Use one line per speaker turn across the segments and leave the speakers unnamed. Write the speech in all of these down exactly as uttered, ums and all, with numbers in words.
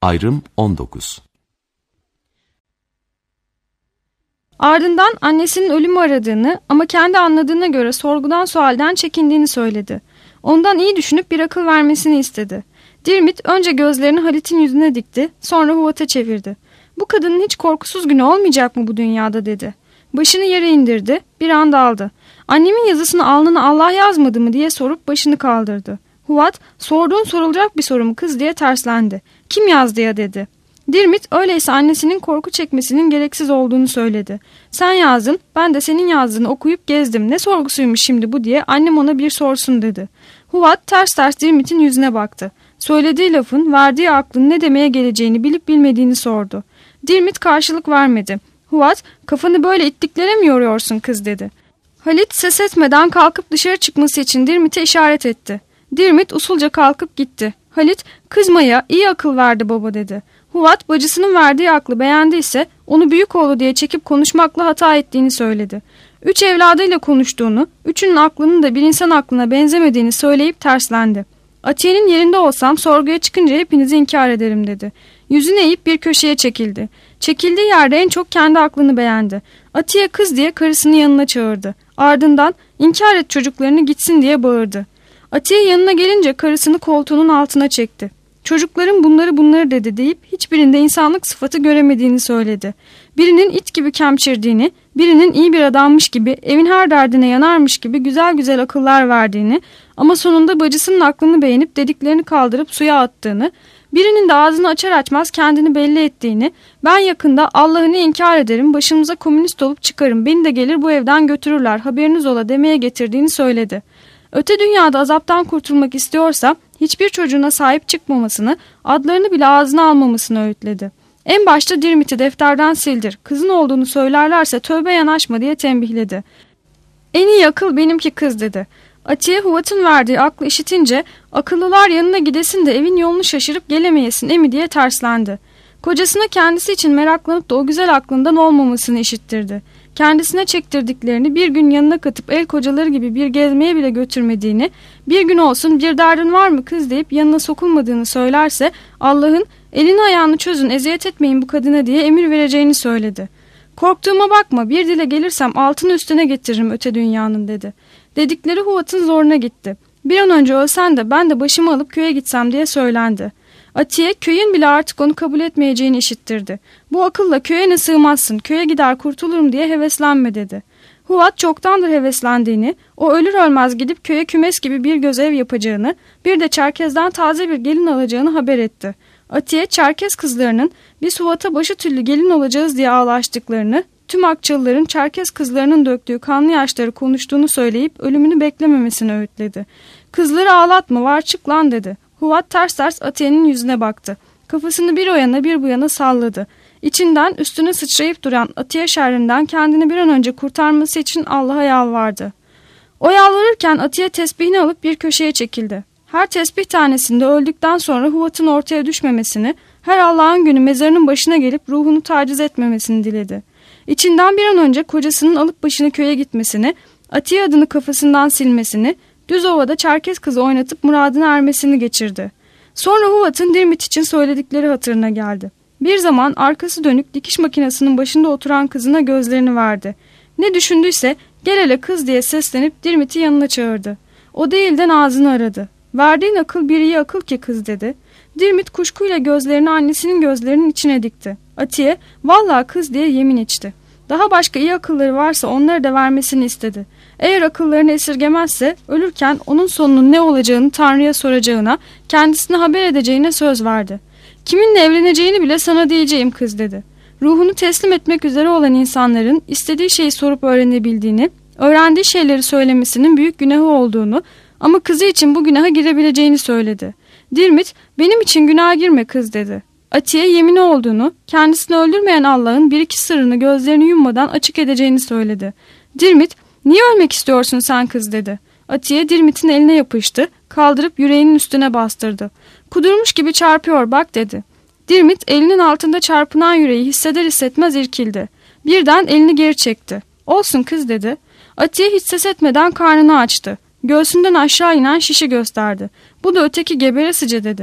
Ayrım on dokuz.
Ardından annesinin ölümü aradığını ama kendi anladığına göre sorgudan sualden çekindiğini söyledi. Ondan iyi düşünüp bir akıl vermesini istedi. Dirmit önce gözlerini Halit'in yüzüne dikti, sonra Huvat'a çevirdi. "Bu kadının hiç korkusuz günü olmayacak mı bu dünyada?" dedi. Başını yere indirdi, bir anda aldı. "Annemin yazısını alnına Allah yazmadı mı?" diye sorup başını kaldırdı. Huvat, "Sorduğun sorulacak bir soru mu kız?" diye terslendi. "Kim yazdı ya?" dedi. Dirmit öyleyse annesinin korku çekmesinin gereksiz olduğunu söyledi. "Sen yazdın, ben de senin yazdığını okuyup gezdim. Ne sorgusuymuş şimdi bu diye annem ona bir sorsun" dedi. Huvat ters ters Dirmit'in yüzüne baktı. Söylediği lafın verdiği aklın ne demeye geleceğini bilip bilmediğini sordu. Dirmit karşılık vermedi. Huvat, "Kafanı böyle ittiklere mi yoruyorsun kız?" dedi. Halit ses etmeden kalkıp dışarı çıkması için Dirmit'e işaret etti. Dirmit usulca kalkıp gitti. Halit, "Kızma ya, iyi akıl verdi baba" dedi. Huvat, bacısının verdiği aklı beğendiyse onu büyük oğlu diye çekip konuşmakla hata ettiğini söyledi. Üç evladıyla konuştuğunu, üçünün aklının da bir insan aklına benzemediğini söyleyip terslendi. "Atiye'nin yerinde olsam sorguya çıkınca hepinizi inkar ederim" dedi. Yüzünü eğip bir köşeye çekildi. Çekildiği yerde en çok kendi aklını beğendi. Atiye kız diye karısını yanına çağırdı. Ardından "İnkar et çocuklarını gitsin" diye bağırdı. Atiye yanına gelince karısını koltuğunun altına çekti. "Çocukların bunları bunları" dedi deyip hiçbirinde insanlık sıfatı göremediğini söyledi. Birinin it gibi kemçirdiğini, birinin iyi bir adammış gibi, evin her derdine yanarmış gibi güzel güzel akıllar verdiğini ama sonunda bacısının aklını beğenip dediklerini kaldırıp suya attığını, birinin de ağzını açar açmaz kendini belli ettiğini, "Ben yakında Allah'ını inkar ederim, başımıza komünist olup çıkarım, beni de gelir bu evden götürürler, haberiniz ola" demeye getirdiğini söyledi. Öte dünyada azaptan kurtulmak istiyorsa hiçbir çocuğuna sahip çıkmamasını, adlarını bile ağzına almamasını öğütledi. En başta Dirmit'i defterden sildir, kızın olduğunu söylerlerse tövbe yanaşma diye tembihledi. "En iyi akıl benimki kız" dedi. Atiye Huvat'ın verdiği aklı işitince "Akıllılar yanına gidesin de evin yolunu şaşırıp gelemeyesin emi" diye terslendi. Kocasına kendisi için meraklanıp da o güzel aklından olmamasını işittirdi. Kendisine çektirdiklerini bir gün yanına katıp el kocaları gibi bir gezmeye bile götürmediğini, bir gün olsun "Bir derdin var mı kız?" deyip yanına sokulmadığını söylerse Allah'ın "Elini ayağını çözün, eziyet etmeyin bu kadına" diye emir vereceğini söyledi. "Korktuğuma bakma, bir dile gelirsem altını üstüne getiririm öte dünyanın" dedi. Dedikleri Huvat'ın zoruna gitti. "Bir an önce ölsen de ben de başımı alıp köye gitsem" diye söylendi. Atiye köyün bile artık onu kabul etmeyeceğini işittirdi. "Bu akılla köye ne sığmazsın, köye gider kurtulurum" diye heveslenme dedi. Huvat çoktandır heveslendiğini, o ölür ölmez gidip köye kümes gibi bir gözev yapacağını, bir de Çerkez'den taze bir gelin alacağını haber etti. Atiye Çerkez kızlarının "Biz Huvat'a başı tüllü gelin olacağız" diye ağlaştıklarını, tüm Akçalıların Çerkez kızlarının döktüğü kanlı yaşları konuştuğunu söyleyip ölümünü beklememesini öğütledi. "Kızları ağlatma, var çık lan" dedi. Huvat ters ters Atiye'nin yüzüne baktı. Kafasını bir o yana bir bu yana salladı. İçinden üstüne sıçrayıp duran Atiye şerrinden kendini bir an önce kurtarması için Allah'a yalvardı. O yalvarırken Atiye tesbihini alıp bir köşeye çekildi. Her tesbih tanesinde öldükten sonra Huvat'ın ortaya düşmemesini, her Allah'ın günü mezarının başına gelip ruhunu taciz etmemesini diledi. İçinden bir an önce kocasının alıp başını köye gitmesini, Atiye adını kafasından silmesini, Düzova'da Çerkez kızı oynatıp muradına ermesini geçirdi. Sonra Huvat'ın Dirmit için söyledikleri hatırına geldi. Bir zaman arkası dönük dikiş makinesinin başında oturan kızına gözlerini verdi. Ne düşündüyse "Gel hele kız" diye seslenip Dirmit'i yanına çağırdı. O değilden ağzını aradı. "Verdiğin akıl bir iyi akıl ki kız" dedi. Dirmit kuşkuyla gözlerini annesinin gözlerinin içine dikti. Atiye "Vallahi kız" diye yemin içti. Daha başka iyi akılları varsa onları da vermesini istedi. Eğer akıllarını esirgemezse ölürken onun sonunun ne olacağını Tanrı'ya soracağına, kendisine haber edeceğine söz verdi. "Kiminle evleneceğini bile sana diyeceğim kız" dedi. Ruhunu teslim etmek üzere olan insanların istediği şeyi sorup öğrenebildiğini, öğrendiği şeyleri söylemesinin büyük günahı olduğunu ama kızı için bu günaha girebileceğini söyledi. Dirmit "Benim için günaha girme kız" dedi. Atiye yemini olduğunu, kendisini öldürmeyen Allah'ın bir iki sırrını gözlerini yummadan açık edeceğini söyledi. Dirmit "Niye ölmek istiyorsun sen kız?" dedi. Atiye Dirmit'in eline yapıştı, kaldırıp yüreğinin üstüne bastırdı. "Kudurmuş gibi çarpıyor bak" dedi. Dirmit elinin altında çarpınan yüreği hisseder hissetmez irkildi. Birden elini geri çekti. "Olsun kız" dedi. Atiye hiç ses etmeden karnını açtı. Göğsünden aşağı inen şişi gösterdi. "Bu da öteki geberesice" dedi.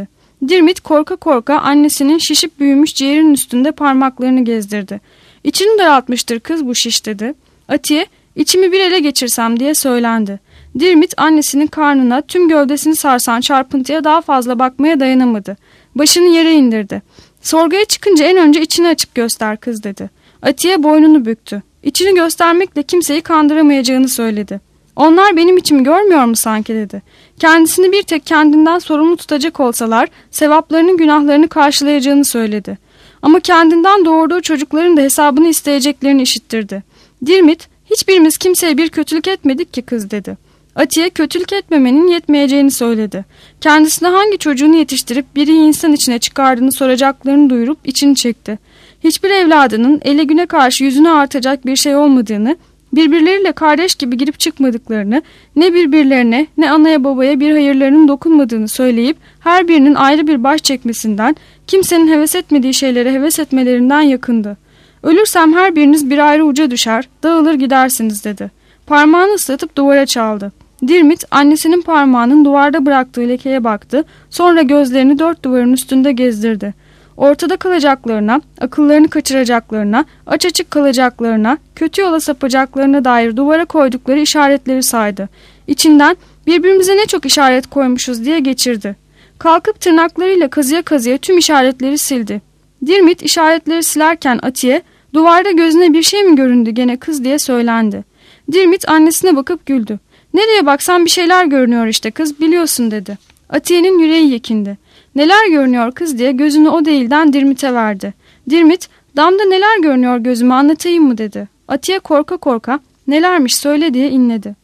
Dirmit korka korka annesinin şişip büyümüş ciğerinin üstünde parmaklarını gezdirdi. İçini daraltmıştır kız bu şiş dedi. Atiye içimi bir ele geçirsem diye söylendi. Dirmit annesinin karnına tüm gövdesini sarsan çarpıntıya daha fazla bakmaya dayanamadı. Başını yere indirdi. Sorguya çıkınca en önce içini açıp göster kız dedi. Atiye boynunu büktü. İçini göstermekle kimseyi kandıramayacağını söyledi. Onlar benim içimi görmüyor mu sanki dedi. Kendisini bir tek kendinden sorumlu tutacak olsalar sevaplarının günahlarını karşılayacağını söyledi. Ama kendinden doğurduğu çocukların da hesabını isteyeceklerini işittirdi. Dirmit hiçbirimiz kimseye bir kötülük etmedik ki kız dedi. Atiye kötülük etmemenin yetmeyeceğini söyledi. Kendisine hangi çocuğunu yetiştirip biri insan içine çıkardığını soracaklarını duyurup içini çekti. Hiçbir evladının ele güne karşı yüzünü artacak bir şey olmadığını, birbirleriyle kardeş gibi girip çıkmadıklarını, ne birbirlerine ne anaya babaya bir hayırlarının dokunmadığını söyleyip her birinin ayrı bir baş çekmesinden, kimsenin heves etmediği şeylere heves etmelerinden yakındı. Ölürsem her biriniz bir ayrı uca düşer, dağılır gidersiniz dedi. Parmağını ıslatıp duvara çaldı. Dirmit annesinin parmağının duvarda bıraktığı lekeye baktı, sonra gözlerini dört duvarın üstünde gezdirdi. Ortada kalacaklarına, akıllarını kaçıracaklarına, aç açık kalacaklarına, kötü yola sapacaklarına dair duvara koydukları işaretleri saydı. İçinden birbirimize ne çok işaret koymuşuz diye geçirdi. Kalkıp tırnaklarıyla kazıya kazıya tüm işaretleri sildi. Dirmit işaretleri silerken Atiye, duvarda gözüne bir şey mi göründü gene kız diye söylendi. Dirmit annesine bakıp güldü. Nereye baksan bir şeyler görünüyor işte kız biliyorsun dedi. Atiye'nin yüreği yekindi. Neler görünüyor kız diye gözünü o değilden Dirmit'e verdi. Dirmit damda neler görünüyor gözüme anlatayım mı dedi. Atiye korka korka nelermiş söyle diye inledi.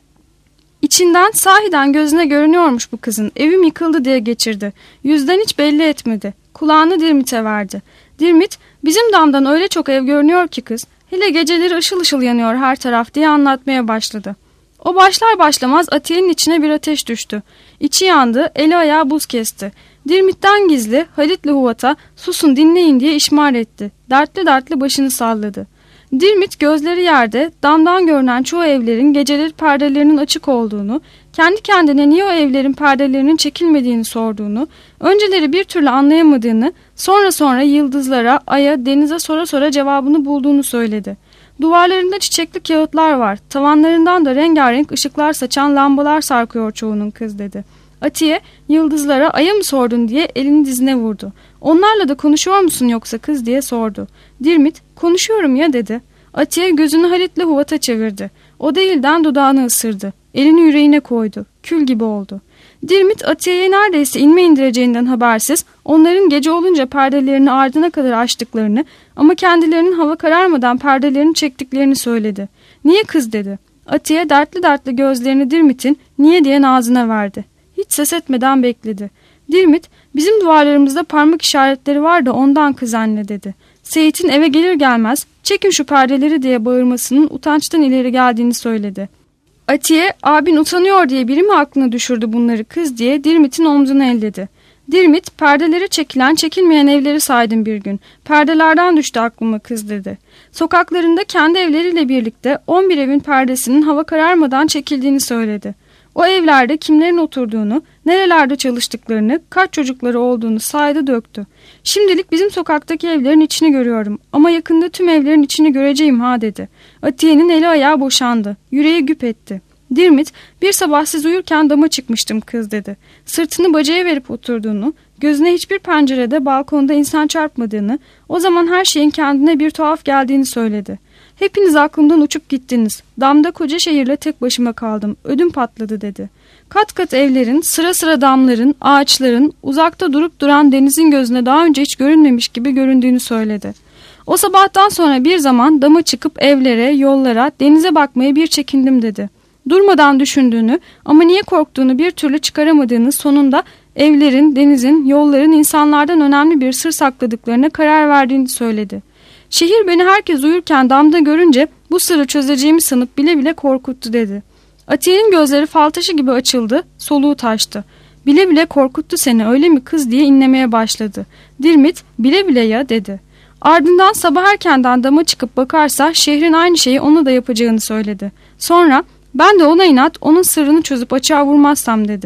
İçinden sahiden gözüne görünüyormuş bu kızın, evim yıkıldı diye geçirdi. Yüzden hiç belli etmedi. Kulağını Dirmit'e verdi. Dirmit bizim damdan öyle çok ev görünüyor ki kız, hele geceleri ışıl ışıl yanıyor her taraf diye anlatmaya başladı. O başlar başlamaz Atiye'nin içine bir ateş düştü. İçi yandı, eli ayağı buz kesti. Dirmit'ten gizli Halit'le Huvat'a susun dinleyin diye işmar etti. Dertli dertli başını salladı. Dirmit gözleri yerde damdan görünen çoğu evlerin geceleri perdelerinin açık olduğunu, kendi kendine niye o evlerin perdelerinin çekilmediğini sorduğunu, önceleri bir türlü anlayamadığını, sonra sonra yıldızlara, aya, denize sora sora cevabını bulduğunu söyledi. Duvarlarında çiçekli kağıtlar var, tavanlarından da rengarenk ışıklar saçan lambalar sarkıyor çoğunun kız dedi. Atiye, yıldızlara aya mı sordun diye elini dizine vurdu. Onlarla da konuşuyor musun yoksa kız diye sordu. Dirmit, konuşuyorum ya dedi. Atiye gözünü Halit'le Huvat'a çevirdi. O değilden dudağını ısırdı. Elini yüreğine koydu. Kül gibi oldu. Dirmit Atiye'ye neredeyse inme indireceğinden habersiz, onların gece olunca perdelerini ardına kadar açtıklarını ama kendilerinin hava kararmadan perdelerini çektiklerini söyledi. Niye kız dedi. Atiye dertli dertli gözlerini Dirmit'in niye diye ağzına verdi. Hiç ses etmeden bekledi. Dirmit, bizim duvarlarımızda parmak işaretleri var da ondan kız anne dedi. Seyit'in eve gelir gelmez çekin şu perdeleri diye bağırmasının utançtan ileri geldiğini söyledi. Atiye, abin utanıyor diye biri mi aklına düşürdü bunları kız diye Dirmit'in omzunu elledi. Dirmit, perdeleri çekilen çekilmeyen evleri saydım bir gün. Perdelerden düştü aklıma kız dedi. Sokaklarında kendi evleriyle birlikte on bir evin perdesinin hava kararmadan çekildiğini söyledi. O evlerde kimlerin oturduğunu, nerelerde çalıştıklarını, kaç çocukları olduğunu saydı döktü. Şimdilik bizim sokaktaki evlerin içini görüyorum ama yakında tüm evlerin içini göreceğim ha dedi. Atiye'nin eli ayağı boşandı. Yüreği güp etti. Dirmit, bir sabah siz uyurken dama çıkmıştım kız dedi. Sırtını bacaya verip oturduğunu, gözüne hiçbir pencerede balkonda insan çarpmadığını, o zaman her şeyin kendine bir tuhaf geldiğini söyledi. Hepiniz aklımdan uçup gittiniz. Damda koca şehirle tek başıma kaldım. Ödüm patladı dedi. Kat kat evlerin, sıra sıra damların, ağaçların, uzakta durup duran denizin gözüne daha önce hiç görünmemiş gibi göründüğünü söyledi. O sabahtan sonra bir zaman dama çıkıp evlere, yollara, denize bakmaya bir çekindim dedi. Durmadan düşündüğünü ama niye korktuğunu bir türlü çıkaramadığını, sonunda evlerin, denizin, yolların insanlardan önemli bir sır sakladıklarına karar verdiğini söyledi. Şehir beni herkes uyurken damda görünce bu sırrı çözeceğimi sanıp bile bile korkuttu dedi. Atiye'nin gözleri fal taşı gibi açıldı, soluğu taştı. Bile bile korkuttu seni öyle mi kız diye inlemeye başladı. Dirmit bile bile ya dedi. Ardından sabah erkenden dama çıkıp bakarsa şehrin aynı şeyi ona da yapacağını söyledi. Sonra ben de ona inat onun sırrını çözüp açığa vurmazsam dedi.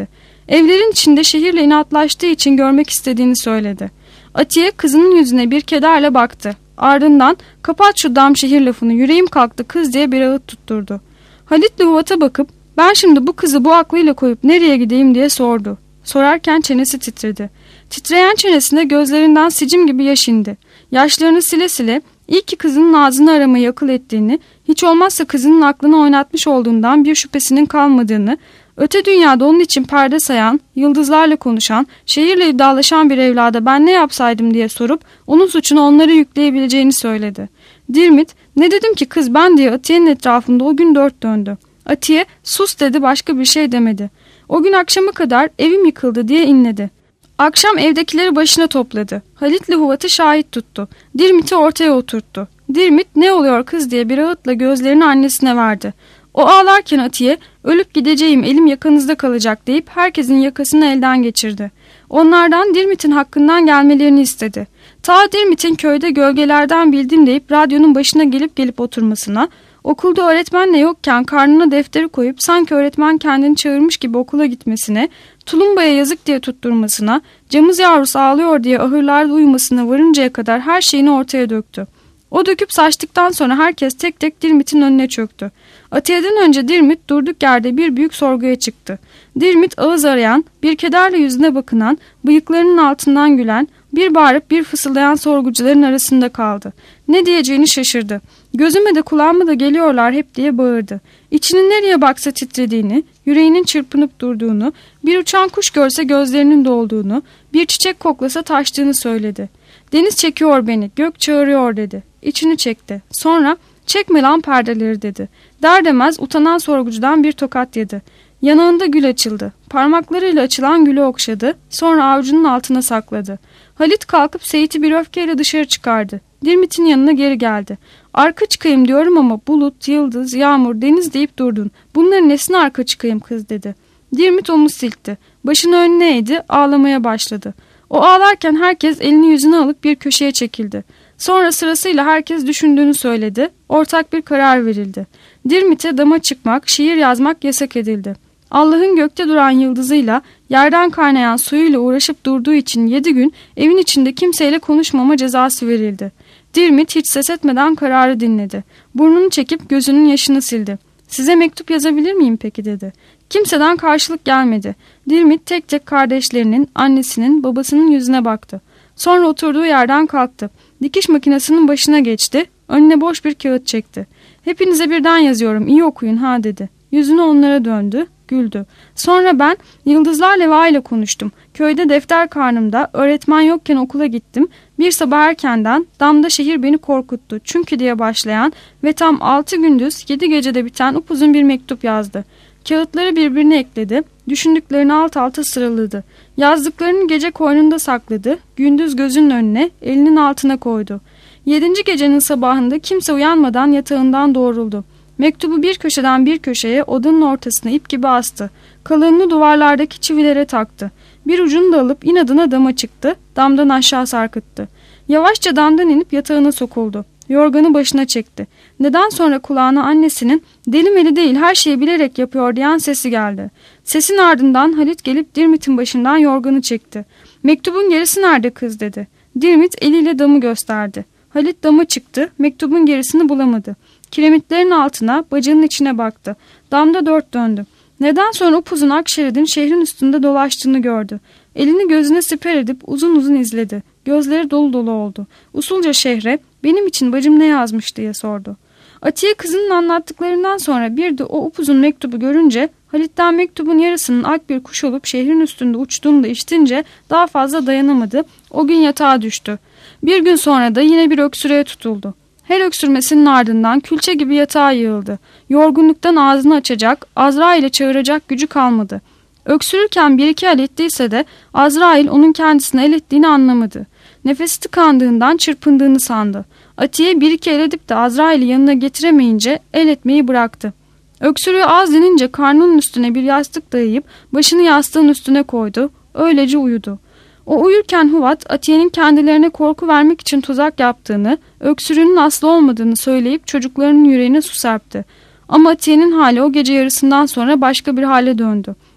Evlerin içinde şehirle inatlaştığı için görmek istediğini söyledi. Atiye kızının yüzüne bir kederle baktı. Ardından kapat şu dam şehir lafını, yüreğim kalktı kız diye bir ağıt tutturdu. Halit de Huvat'a bakıp ben şimdi bu kızı bu aklıyla koyup nereye gideyim diye sordu. Sorarken çenesi titredi. Titreyen çenesinde gözlerinden sicim gibi yaş indi. Yaşlarını sile sile iyi ki kızının ağzını aramayı akıl ettiğini, hiç olmazsa kızının aklını oynatmış olduğundan bir şüphesinin kalmadığını, öte dünyada onun için perde sayan, yıldızlarla konuşan, şehirle iddialaşan bir evlada ben ne yapsaydım diye sorup onun suçunu onlara yükleyebileceğini söyledi. Dirmit, ne dedim ki kız ben diye Atiye'nin etrafında o gün dört döndü. Atiye sus dedi, başka bir şey demedi. O gün akşama kadar evim yıkıldı diye inledi. Akşam evdekileri başına topladı. Halit'le Huvat'ı şahit tuttu. Dirmit'i ortaya oturttu. Dirmit ne oluyor kız diye bir ağıtla gözlerini annesine verdi. O ağlarken Atiye ölüp gideceğim elim yakanızda kalacak deyip herkesin yakasını elden geçirdi. Onlardan Dirmit'in hakkından gelmelerini istedi. Ta Dirmit'in köyde gölgelerden bildim deyip radyonun başına gelip gelip oturmasına, okulda öğretmenle yokken karnına defteri koyup sanki öğretmen kendini çağırmış gibi okula gitmesine, tulumbaya yazık diye tutturmasına, camız yavrusu ağlıyor diye ahırlarda uyumasına varıncaya kadar her şeyini ortaya döktü. O döküp saçtıktan sonra herkes tek tek Dirmit'in önüne çöktü. Atiye'den önce Dirmit durduk yerde bir büyük sorguya çıktı. Dirmit ağız arayan, bir kederle yüzüne bakınan, bıyıklarının altından gülen, bir bağırıp bir fısıldayan sorgucuların arasında kaldı. Ne diyeceğini şaşırdı. Gözüme de kulağıma da geliyorlar hep diye bağırdı. İçinin nereye baksa titrediğini, yüreğinin çırpınıp durduğunu, bir uçan kuş görse gözlerinin dolduğunu, bir çiçek koklasa taştığını söyledi. Deniz çekiyor beni, gök çağırıyor dedi. İçini çekti. Sonra çekme lan perdeleri dedi. Der demez utanan sorgucudan bir tokat yedi. Yanağında gül açıldı. Parmaklarıyla açılan gülü okşadı. Sonra avucunun altına sakladı. Halit kalkıp Seyit'i bir öfkeyle dışarı çıkardı. Dirmit'in yanına geri geldi. Arka çıkayım diyorum ama bulut, yıldız, yağmur, deniz deyip durdun. Bunların nesine arka çıkayım kız dedi. Dirmit omuz silkti. Başını önüne eğdi, ağlamaya başladı. O ağlarken herkes elini yüzüne alıp bir köşeye çekildi. Sonra sırasıyla herkes düşündüğünü söyledi. Ortak bir karar verildi. Dirmit'e dama çıkmak, şiir yazmak yasak edildi. Allah'ın gökte duran yıldızıyla, yerden kaynayan suyuyla uğraşıp durduğu için yedi gün evin içinde kimseyle konuşmama cezası verildi. Dirmit hiç ses etmeden kararı dinledi. Burnunu çekip gözünün yaşını sildi. Size mektup yazabilir miyim peki dedi. Kimseden karşılık gelmedi. Dirmit tek tek kardeşlerinin, annesinin, babasının yüzüne baktı. Sonra oturduğu yerden kalktı. Dikiş makinesinin başına geçti. Önüne boş bir kağıt çekti. Hepinize birden yazıyorum, iyi okuyun ha dedi. Yüzünü onlara döndü, güldü. Sonra ben Yıldızlar Leva ile konuştum. Köyde defter karnımda, öğretmen yokken okula gittim. Bir sabah erkenden damda şehir beni korkuttu. Çünkü diye başlayan ve tam altı gündüz yedi gecede biten upuzun bir mektup yazdı. Kağıtları birbirine ekledi. Düşündüklerini alt alta sıraladı. Yazdıklarını gece koynunda sakladı. Gündüz gözünün önüne, elinin altına koydu. Yedinci gecenin sabahında kimse uyanmadan yatağından doğruldu. Mektubu bir köşeden bir köşeye odanın ortasına ip gibi astı. Kalınını duvarlardaki çivilere taktı. Bir ucunu da alıp inadına dama çıktı. Damdan aşağı sarkıttı. Yavaşça damdan inip yatağına sokuldu. Yorganı başına çekti. Neden sonra kulağına annesinin deli meli değil her şeyi bilerek yapıyor diyen sesi geldi. Sesin ardından Halit gelip Dirmit'in başından yorganı çekti. Mektubun gerisi nerede kız dedi. Dirmit eliyle damı gösterdi. Halit dama çıktı. Mektubun gerisini bulamadı. Kiremitlerin altına, bacağının içine baktı. Damda dört döndü. Neden sonra upuzun Akşerit'in şehrin üstünde dolaştığını gördü. Elini gözüne siper edip uzun uzun izledi. Gözleri dolu dolu oldu. Usulca şehre benim için bacım ne yazmış diye sordu. Atiye kızının anlattıklarından sonra bir de o upuzun mektubu görünce Halit'ten mektubun yarısının ak bir kuş olup şehrin üstünde uçtuğunu da işitince daha fazla dayanamadı. O gün yatağa düştü. Bir gün sonra da yine bir öksürüğe tutuldu. Her öksürmesinin ardından külçe gibi yatağa yığıldı. Yorgunluktan ağzını açacak, Azrail'e çağıracak gücü kalmadı. Öksürürken bir iki el ettiyse de Azrail onun kendisine el ettiğini anlamadı. Nefesi tıkandığından çırpındığını sandı. Atiye bir iki el edip de Azrail'i yanına getiremeyince el etmeyi bıraktı. Öksürüğü az dinince karnının üstüne bir yastık dayayıp başını yastığın üstüne koydu. Öylece uyudu. O uyurken Huvat, Atiye'nin kendilerine korku vermek için tuzak yaptığını, öksürüğünün aslı olmadığını söyleyip çocuklarının yüreğine su serpti. Ama Atiye'nin hali o gece yarısından sonra başka bir hale döndü.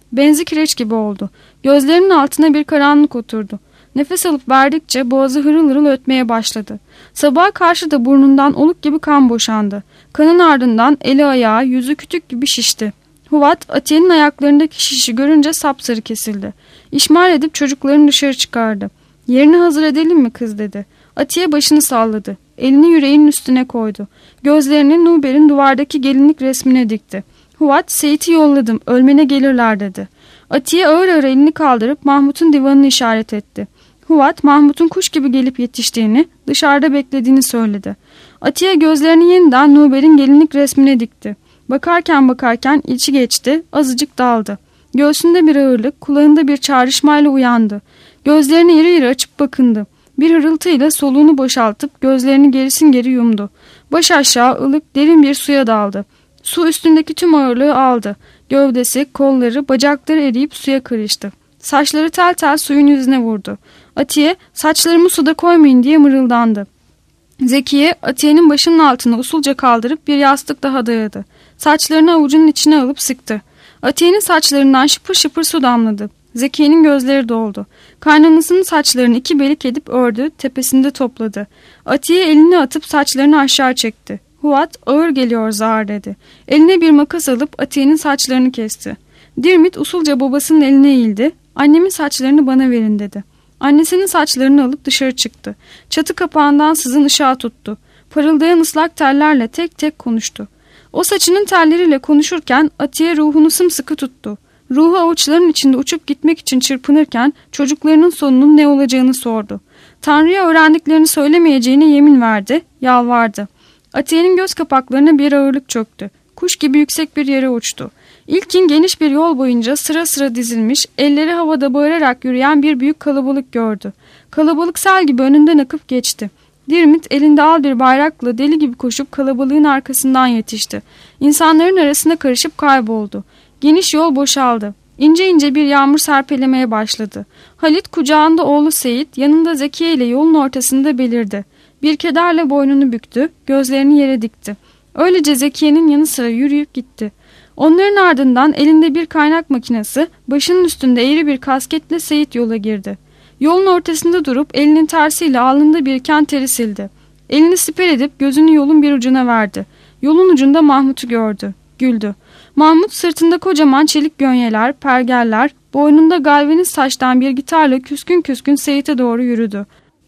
Benzi kireç gibi oldu. Gözlerinin altına bir karanlık oturdu. Nefes alıp verdikçe boğazı hırıl hırıl ötmeye başladı. Sabaha karşı da burnundan oluk gibi kan boşandı. Kanın ardından eli ayağı, yüzü kütük gibi şişti. Huvat, Atiye'nin ayaklarındaki şişi görünce sapsarı kesildi. İşmal edip çocuklarını dışarı çıkardı. "Yerini hazır edelim mi kız?" dedi. Atiye başını salladı. Elini yüreğinin üstüne koydu. Gözlerini Nuber'in duvardaki gelinlik resmine dikti. Huvat, "Seyit'i yolladım, ölmene gelirler." dedi. Atiye ağır ağır elini kaldırıp Mahmut'un divanını işaret etti. Huvat, Mahmut'un kuş gibi gelip yetiştiğini, dışarıda beklediğini söyledi. Atiye gözlerini yeniden Nuber'in gelinlik resmine dikti. Bakarken bakarken içi geçti, azıcık daldı. Göğsünde bir ağırlık, kulağında bir çağrışmayla uyandı. Gözlerini iri iri açıp bakındı. Bir hırıltıyla soluğunu boşaltıp gözlerini gerisin geri yumdu. Baş aşağı ılık, derin bir suya daldı. Su üstündeki tüm ağırlığı aldı. Gövdesi, kolları, bacakları eriyip suya karıştı. Saçları tel tel suyun yüzüne vurdu. Atiye, "Saçlarımı suda koymayın." diye mırıldandı. Zekiye, Atiye'nin başının altına usulca kaldırıp bir yastık daha dayadı. Saçlarını avucunun içine alıp sıktı. Atiye'nin saçlarından şıpır şıpır su damladı. Zekiye'nin gözleri doldu. Kaynanasının saçlarını iki belik edip ördü, tepesinde topladı. Atiye elini atıp saçlarını aşağı çekti. Huvat, "Ağır geliyor zar." dedi. Eline bir makas alıp Atiye'nin saçlarını kesti. Dirmit usulca babasının eline eğildi. "Annemin saçlarını bana verin." dedi. Annesinin saçlarını alıp dışarı çıktı. Çatı kapağından sızın ışığa tuttu. Parıldayan ıslak tellerle tek tek konuştu. O saçının telleriyle konuşurken Atiye ruhunu sımsıkı tuttu. Ruhu avuçların içinde uçup gitmek için çırpınırken çocuklarının sonunun ne olacağını sordu. Tanrı'ya öğrendiklerini söylemeyeceğine yemin verdi, yalvardı. Atiye'nin göz kapaklarına bir ağırlık çöktü. Kuş gibi yüksek bir yere uçtu. İlkin geniş bir yol boyunca sıra sıra dizilmiş, elleri havada bağırarak yürüyen bir büyük kalabalık gördü. Kalabalık sel gibi önünden akıp geçti. Dirmit elinde al bir bayrakla deli gibi koşup kalabalığın arkasından yetişti. İnsanların arasına karışıp kayboldu. Geniş yol boşaldı. İnce ince bir yağmur serpelemeye başladı. Halit kucağında oğlu Seyit, yanında Zekiye ile yolun ortasında belirdi. Bir kederle boynunu büktü, gözlerini yere dikti. Öylece Zekiye'nin yanı sıra yürüyüp gitti. Onların ardından elinde bir kaynak makinesi, başının üstünde eğri bir kasketle Seyit yola girdi. Yolun ortasında durup elinin tersiyle alnında biriken teri sildi. Elini siper edip gözünü yolun bir ucuna verdi. Yolun ucunda Mahmut'u gördü. Güldü. Mahmut sırtında kocaman çelik gönyeler, pergeller, boynunda galvaniz saçtan bir gitarla küskün küskün Seyit'e doğru yürüdü.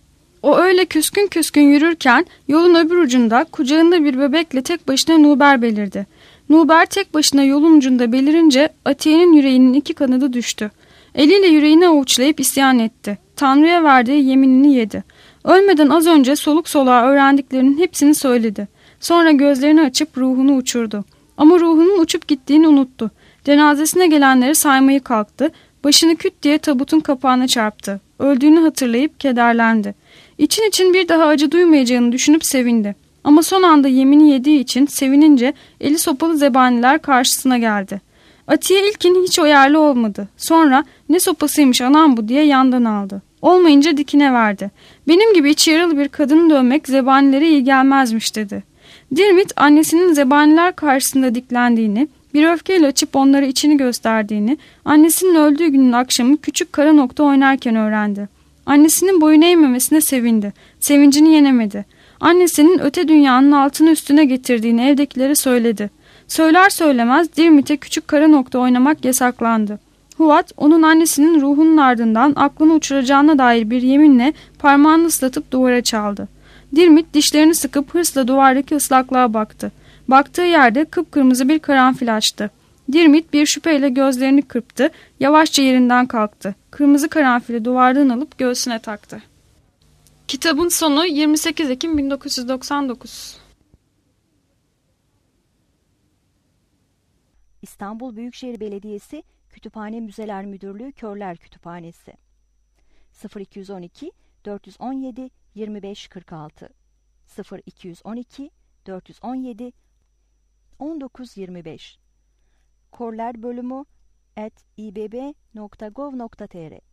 O öyle küskün küskün yürürken yolun öbür ucunda kucağında bir bebekle tek başına Nuber belirdi. Nuber tek başına yolun ucunda belirince Atiye'nin yüreğinin iki kanadı düştü. Eliyle yüreğini avuçlayıp isyan etti. Tanrı'ya verdiği yeminini yedi. Ölmeden az önce soluk soluğa öğrendiklerinin hepsini söyledi. Sonra gözlerini açıp ruhunu uçurdu. Ama ruhunun uçup gittiğini unuttu. Cenazesine gelenleri saymayı kalktı. Başını küt diye tabutun kapağına çarptı. Öldüğünü hatırlayıp kederlendi. İçin için bir daha acı duymayacağını düşünüp sevindi. Ama son anda yemini yediği için sevinince eli sopalı zebaniler karşısına geldi. Atiye ilkin hiç o yerli olmadı. Sonra "Ne sopasıymış anam bu?" diye yandan aldı. Olmayınca dikine verdi. "Benim gibi içi yaralı bir kadını dövmek zebanilere iyi gelmezmiş." dedi. Dirmit annesinin zebaniler karşısında diklendiğini, bir öfkeyle açıp onlara içini gösterdiğini, annesinin öldüğü günün akşamı küçük kara nokta oynarken öğrendi. Annesinin boyun eğmemesine sevindi. Sevincini yenemedi. Annesinin öte dünyanın altını üstüne getirdiğini evdekilere söyledi. Söyler söylemez Dirmit'e küçük kara nokta oynamak yasaklandı. Huvat onun annesinin ruhunun ardından aklını uçuracağına dair bir yeminle parmağını ıslatıp duvara çaldı. Dirmit dişlerini sıkıp hırsla duvardaki ıslaklığa baktı. Baktığı yerde kıpkırmızı bir karanfil açtı. Dirmit bir şüpheyle gözlerini kırptı, yavaşça yerinden kalktı. Kırmızı karanfili duvardan alıp göğsüne taktı. Kitabın sonu yirmi sekiz Ekim bin dokuz yüz doksan dokuz.
İstanbul Büyükşehir Belediyesi Kütüphane Müzeler Müdürlüğü Körler Kütüphanesi sıfır iki on iki dört yüz on yedi yirmi beş kırk altı sıfır iki on iki dört yüz on yedi on dokuz yirmi beş Korler bölümü at i b b nokta gov nokta tr